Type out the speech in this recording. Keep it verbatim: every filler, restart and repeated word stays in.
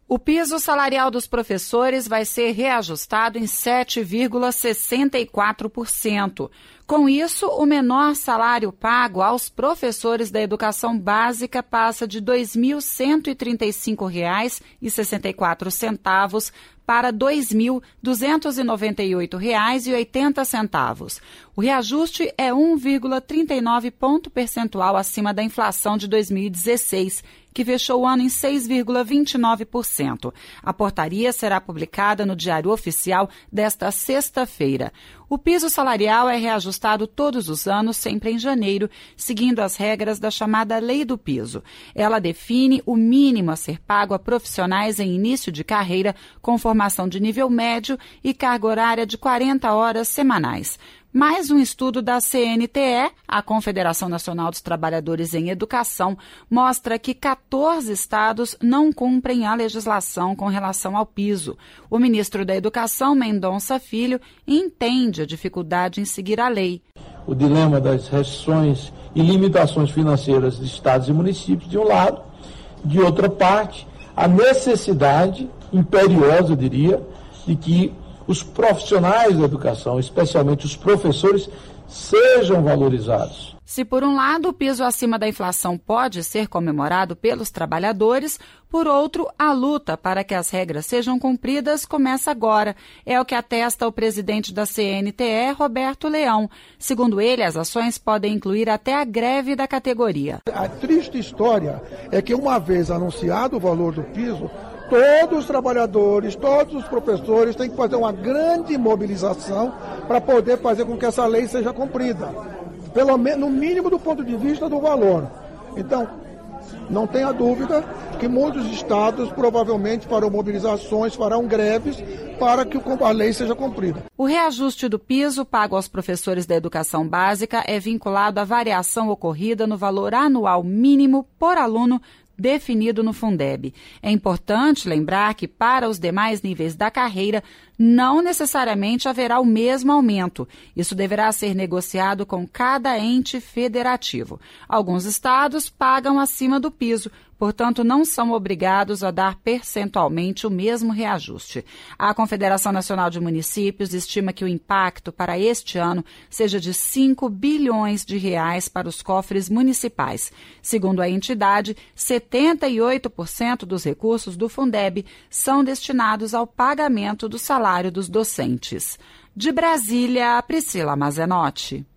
O piso salarial dos professores vai ser reajustado em sete vírgula sessenta e quatro por cento. Com isso, o menor salário pago aos professores da educação básica passa de dois mil cento e trinta e cinco reais e sessenta e quatro centavos para dois mil duzentos e noventa e oito reais e oitenta centavos. O reajuste é um vírgula trinta e nove ponto percentual acima da inflação de dois mil e dezesseis, que fechou o ano em seis vírgula vinte e nove por cento. A portaria será publicada no Diário Oficial desta sexta-feira. O piso salarial é reajustado todos os anos, sempre em janeiro, seguindo as regras da chamada Lei do Piso. Ela define o mínimo a ser pago a profissionais em início de carreira com formação de nível médio e carga horária de quarenta horas semanais. Mais um estudo da C N T E, a Confederação Nacional dos Trabalhadores em Educação, mostra que quatorze estados não cumprem a legislação com relação ao piso. O ministro da Educação, Mendonça Filho, entende a dificuldade em seguir a lei. O dilema das restrições e limitações financeiras de estados e municípios, de um lado, de outra parte, a necessidade imperiosa, eu diria, de que os profissionais da educação, especialmente os professores, sejam valorizados. Se, por um lado, o piso acima da inflação pode ser comemorado pelos trabalhadores, por outro, a luta para que as regras sejam cumpridas começa agora. É o que atesta o presidente da C N T E, Roberto Leão. Segundo ele, as ações podem incluir até a greve da categoria. A triste história é que, uma vez anunciado o valor do piso, todos os trabalhadores, todos os professores têm que fazer uma grande mobilização para poder fazer com que essa lei seja cumprida, pelo menos no mínimo do ponto de vista do valor. Então, não tenha dúvida que muitos estados provavelmente farão mobilizações, farão greves para que a lei seja cumprida. O reajuste do piso pago aos professores da educação básica é vinculado à variação ocorrida no valor anual mínimo por aluno definido no Fundeb. É importante lembrar que, para os demais níveis da carreira, não necessariamente haverá o mesmo aumento. Isso deverá ser negociado com cada ente federativo. Alguns estados pagam acima do piso, portanto, não são obrigados a dar percentualmente o mesmo reajuste. A Confederação Nacional de Municípios estima que o impacto para este ano seja de cinco bilhões de reais para os cofres municipais. Segundo a entidade, setenta e oito por cento dos recursos do Fundeb são destinados ao pagamento do salário dos docentes. De Brasília, Priscila Mazenotti.